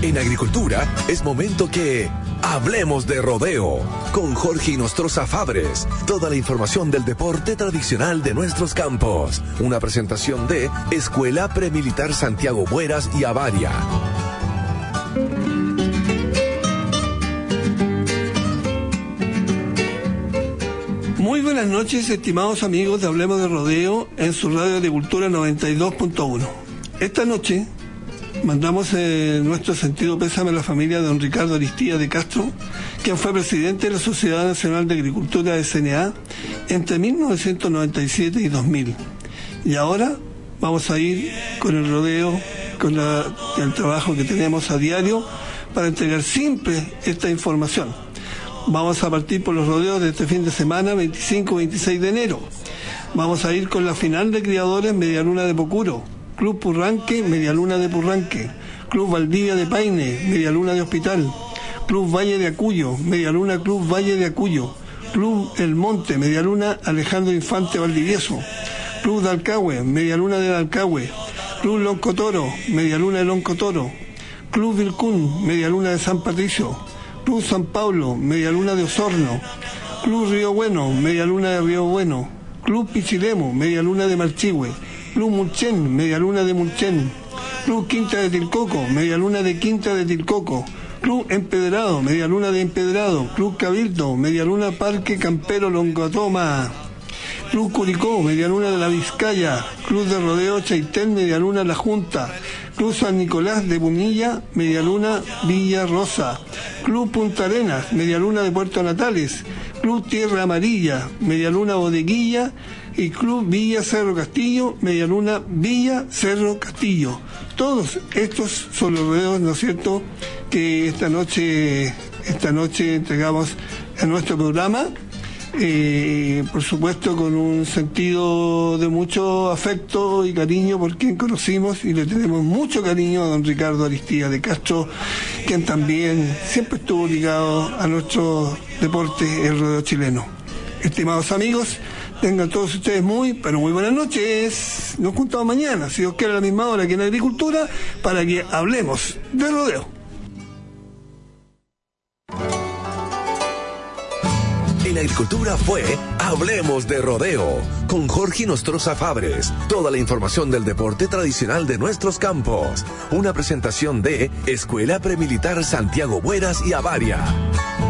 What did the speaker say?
En agricultura es momento que hablemos de rodeo con Jorge Inostroza Fabres. Toda la información del deporte tradicional de nuestros campos. Una presentación de Escuela Premilitar Santiago Bueras y Avaria. Muy buenas noches, estimados amigos de Hablemos de Rodeo en su radio de Cultura 92.1. Esta noche mandamos nuestro sentido pésame a la familia de don Ricardo Aristía de Castro, quien fue presidente de la Sociedad Nacional de Agricultura de SNA entre 1997 y 2000. Y ahora vamos a ir con el rodeo, con el trabajo que tenemos a diario para entregar siempre esta información. Vamos a partir por los rodeos de este fin de semana, 25-26 de enero. Vamos a ir con la final de criadores Medialuna de Pocuro, Club Purranque, Medialuna de Purranque, Club Valdivia de Paine, Medialuna de Hospital, Club Valle de Acuyo, Medialuna Club Valle de Acuyo, Club El Monte, Medialuna Alejandro Infante Valdivieso, Club de Alcagüe, Medialuna de Alcagüe, Club Loncotoro, Medialuna de Loncotoro, Club Vilcún, Medialuna de San Patricio, Club San Pablo, Medialuna de Osorno, Club Río Bueno, Medialuna de Río Bueno, Club Pichilemo, Medialuna de Marchihue, Club Mulchen, Medialuna de Mulchen, Club Quinta de Tilcoco, Medialuna de Quinta de Tilcoco, Club Empedrado, Medialuna de Empedrado, Club Cabildo, Medialuna Parque Campero Longatoma, Club Curicó, Medialuna de la Vizcaya, Club de Rodeo Chaitén, Medialuna La Junta, Club San Nicolás de Punilla, Medialuna Villa Rosa, Club Punta Arenas, Medialuna de Puerto Natales, Club Tierra Amarilla, Medialuna Bodeguilla y Club Villa Cerro Castillo, Medialuna Villa Cerro Castillo. Todos estos son los rodeos, ¿no es cierto?, que esta noche entregamos en nuestro programa. Por supuesto con un sentido de mucho afecto y cariño por quien conocimos y le tenemos mucho cariño a don Ricardo Aristía de Castro, quien también siempre estuvo ligado a nuestro deporte, el rodeo chileno. Estimados amigos, tengan todos ustedes muy buenas noches. Nos juntamos mañana, si Dios quiere, a la misma hora que en Agricultura, para que hablemos de rodeo. En agricultura fue Hablemos de Rodeo con Jorge Inostroza Fabres. Toda la información del deporte tradicional de nuestros campos. Una presentación de Escuela Premilitar Santiago Bueras y Avaria.